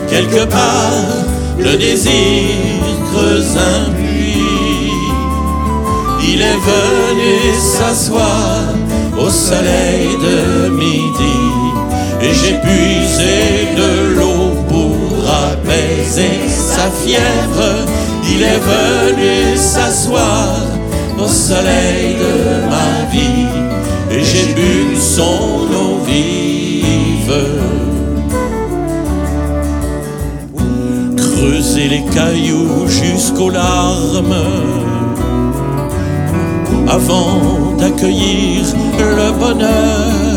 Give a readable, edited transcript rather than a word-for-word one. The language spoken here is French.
quelque part, le désir creuse un puits. Il est venu s'asseoir au soleil de midi, et j'ai puisé de l'eau pour apaiser sa fièvre. Il est venu s'asseoir au soleil de ma vie, et j'ai bu son eau vive. Creuser les cailloux jusqu'aux larmes avant d'accueillir le bonheur.